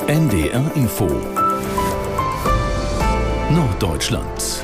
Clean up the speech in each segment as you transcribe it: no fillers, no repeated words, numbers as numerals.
NDR Info Norddeutschland.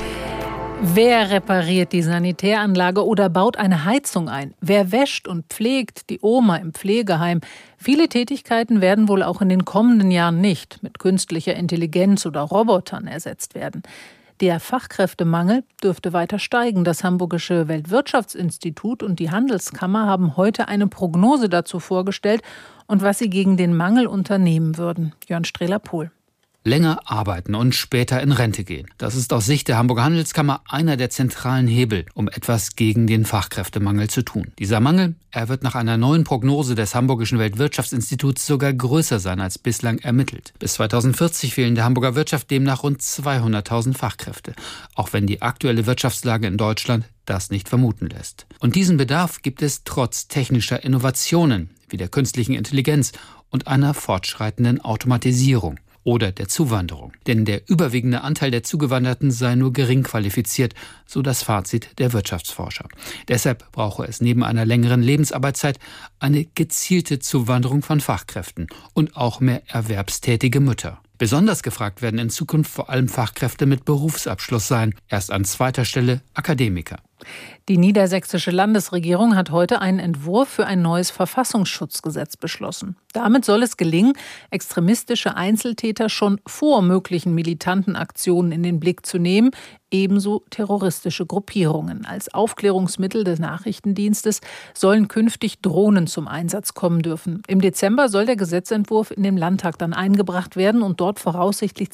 Wer repariert die Sanitäranlage oder baut eine Heizung ein? Wer wäscht und pflegt die Oma im Pflegeheim? Viele Tätigkeiten werden wohl auch in den kommenden Jahren nicht mit künstlicher Intelligenz oder Robotern ersetzt werden. Der Fachkräftemangel dürfte weiter steigen. Das Hamburgische Weltwirtschaftsinstitut und die Handelskammer haben heute eine Prognose dazu vorgestellt und was sie gegen den Mangel unternehmen würden. Jörn Strehler-Pohl. Länger arbeiten und später in Rente gehen. Das ist aus Sicht der Hamburger Handelskammer einer der zentralen Hebel, um etwas gegen den Fachkräftemangel zu tun. Dieser Mangel, er wird nach einer neuen Prognose des Hamburgischen Weltwirtschaftsinstituts sogar größer sein als bislang ermittelt. Bis 2040 fehlen der Hamburger Wirtschaft demnach rund 200.000 Fachkräfte, auch wenn die aktuelle Wirtschaftslage in Deutschland das nicht vermuten lässt. Und diesen Bedarf gibt es trotz technischer Innovationen wie der künstlichen Intelligenz und einer fortschreitenden Automatisierung oder der Zuwanderung. Denn der überwiegende Anteil der Zugewanderten sei nur gering qualifiziert, so das Fazit der Wirtschaftsforscher. Deshalb brauche es neben einer längeren Lebensarbeitszeit eine gezielte Zuwanderung von Fachkräften und auch mehr erwerbstätige Mütter. Besonders gefragt werden in Zukunft vor allem Fachkräfte mit Berufsabschluss sein. Erst an zweiter Stelle Akademiker. Die niedersächsische Landesregierung hat heute einen Entwurf für ein neues Verfassungsschutzgesetz beschlossen. Damit soll es gelingen, extremistische Einzeltäter schon vor möglichen militanten Aktionen in den Blick zu nehmen, ebenso terroristische Gruppierungen. Als Aufklärungsmittel des Nachrichtendienstes sollen künftig Drohnen zum Einsatz kommen dürfen. Im Dezember soll der Gesetzentwurf in den Landtag dann eingebracht werden und dort voraussichtlich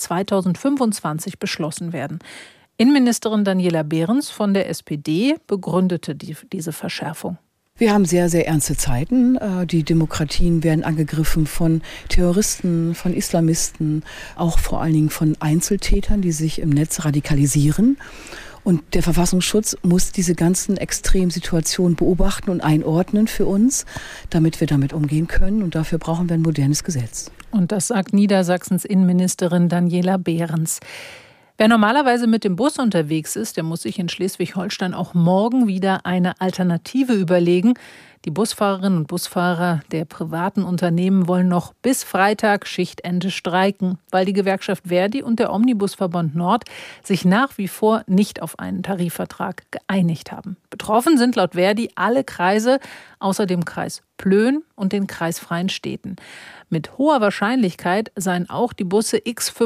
2025 beschlossen werden. Innenministerin Daniela Behrens von der SPD begründete diese Verschärfung. Wir haben sehr, sehr ernste Zeiten. Die Demokratien werden angegriffen von Terroristen, von Islamisten, auch vor allen Dingen von Einzeltätern, die sich im Netz radikalisieren. Und der Verfassungsschutz muss diese ganzen Extremsituationen beobachten und einordnen für uns, damit wir damit umgehen können. Und dafür brauchen wir ein modernes Gesetz. Und das sagt Niedersachsens Innenministerin Daniela Behrens. Wer normalerweise mit dem Bus unterwegs ist, der muss sich in Schleswig-Holstein auch morgen wieder eine Alternative überlegen. Die Busfahrerinnen und Busfahrer der privaten Unternehmen wollen noch bis Freitag Schichtende streiken, weil die Gewerkschaft Verdi und der Omnibusverband Nord sich nach wie vor nicht auf einen Tarifvertrag geeinigt haben. Betroffen sind laut Verdi alle Kreise, außer dem Kreis Plön und den kreisfreien Städten. Mit hoher Wahrscheinlichkeit seien auch die Busse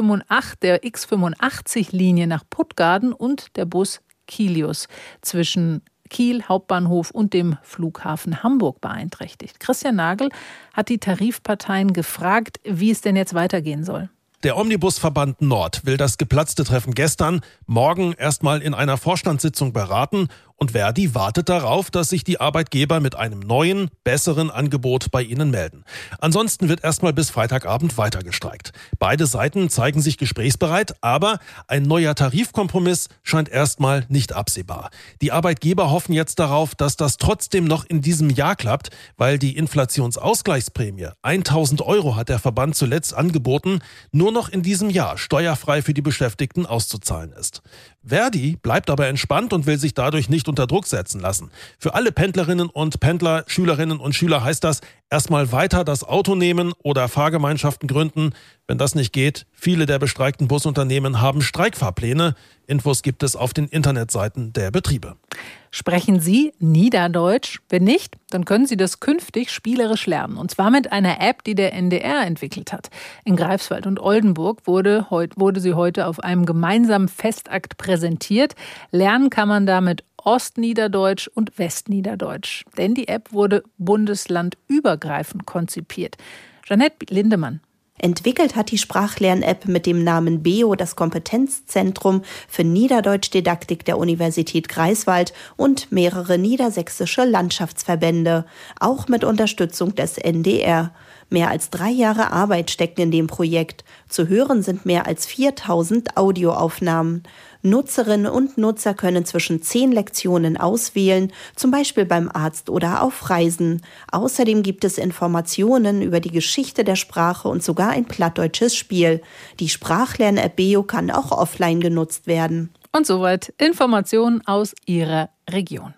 der X85-Linie nach Puttgarden und der Bus Kilius zwischen Kiel Hauptbahnhof und dem Flughafen Hamburg beeinträchtigt. Christian Nagel hat die Tarifparteien gefragt, wie es denn jetzt weitergehen soll. Der Omnibusverband Nord will das geplatzte Treffen gestern morgen erstmal in einer Vorstandssitzung beraten und Verdi wartet darauf, dass sich die Arbeitgeber mit einem neuen, besseren Angebot bei ihnen melden. Ansonsten wird erstmal bis Freitagabend weiter gestreikt. Beide Seiten zeigen sich gesprächsbereit, aber ein neuer Tarifkompromiss scheint erstmal nicht absehbar. Die Arbeitgeber hoffen jetzt darauf, dass das trotzdem noch in diesem Jahr klappt, weil die Inflationsausgleichsprämie 1.000 € hat der Verband zuletzt angeboten, nur noch in diesem Jahr steuerfrei für die Beschäftigten auszuzahlen ist. Verdi bleibt aber entspannt und will sich dadurch nicht unter Druck setzen lassen. Für alle Pendlerinnen und Pendler, Schülerinnen und Schüler heißt das, erstmal weiter das Auto nehmen oder Fahrgemeinschaften gründen. Wenn das nicht geht, viele der bestreikten Busunternehmen haben Streikfahrpläne. Infos gibt es auf den Internetseiten der Betriebe. Sprechen Sie Niederdeutsch? Wenn nicht, dann können Sie das künftig spielerisch lernen. Und zwar mit einer App, die der NDR entwickelt hat. In Greifswald und Oldenburg wurde sie heute auf einem gemeinsamen Festakt präsentiert. Lernen kann man damit Ostniederdeutsch und Westniederdeutsch. Denn die App wurde bundeslandübergreifend konzipiert. Jeanette Lindemann. Entwickelt hat die Sprachlern-App mit dem Namen BEO das Kompetenzzentrum für Niederdeutschdidaktik der Universität Greifswald und mehrere niedersächsische Landschaftsverbände, auch mit Unterstützung des NDR. Mehr als 3 Jahre Arbeit stecken in dem Projekt. Zu hören sind mehr als 4.000 Audioaufnahmen. Nutzerinnen und Nutzer können zwischen 10 Lektionen auswählen, zum Beispiel beim Arzt oder auf Reisen. Außerdem gibt es Informationen über die Geschichte der Sprache und sogar ein plattdeutsches Spiel. Die Sprachlern-App BEO kann auch offline genutzt werden. Und soweit Informationen aus Ihrer Region.